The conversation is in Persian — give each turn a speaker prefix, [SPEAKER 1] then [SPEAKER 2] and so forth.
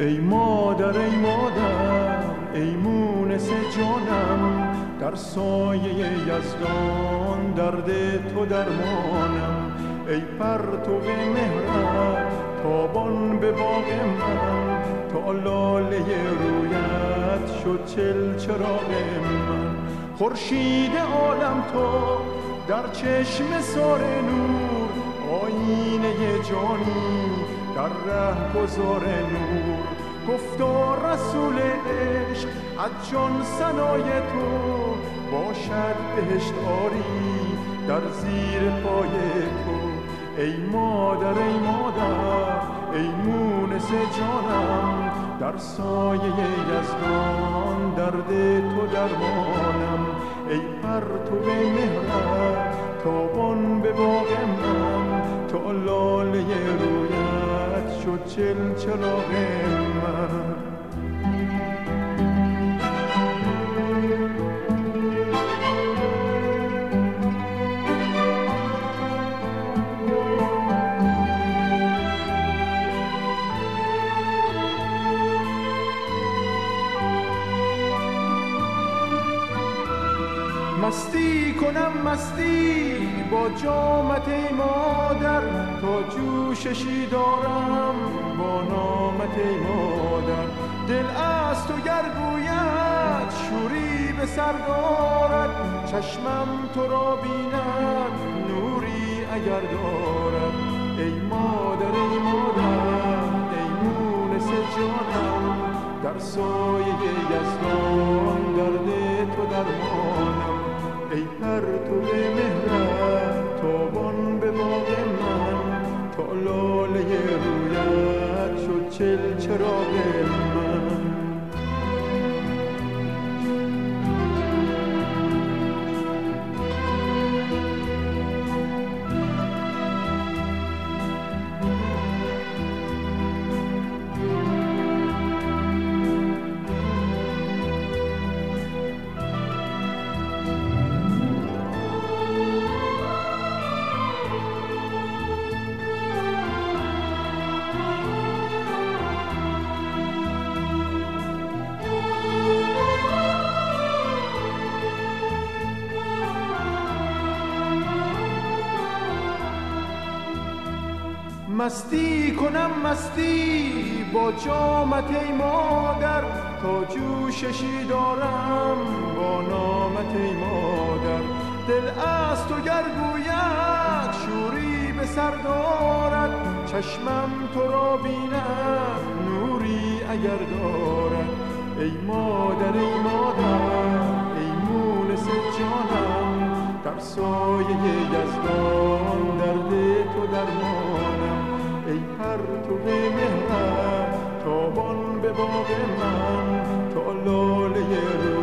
[SPEAKER 1] ای مادر ای مادر ای مونس جانم، در سایه یزدان درد تو درمانم. ای پرتو مهرت تابان به باغ من، تا لاله رویت شد چراغ من. خورشید عالم تو در چشم سار نور، آینه جانی در ره گذار نور. گفتا رسول عشق از جان ثنای تو، باشد بهشت آری در زیر پای تو. ای مادر ای مادر ای مونس جانم، در سایه یزدان درد تو درمانم. ای پرتو مهرت تابان به باغ من، تا لاله رویت شد چراغ من. مستی کنم مستی با جامت ای مادر، تا جوششی دارم با نامت ای مادر. دل از تو گر گوید شوری به سر دارد، چشمم تو را بیند نوری اگر دارد. ای مادر ای مادر ای مونس جانم، در سایه یزدان درد تو درمانم. ای پرتو مهرت تابان به باغ من، تا لاله رویت شد چراغ من. مستی کنم مستی با جامت ای مادر، تا جوششی دارم با نامت ای مادر. دل از تو گر گوید شوری به سر دارد، چشمم تو را بیند نوری اگر دارد. ای مادر ای مادر ای مونس جانم، در سایه یزدان درد تو درمانم. ای پرتو مهرت تابان به باغ من، تا لاله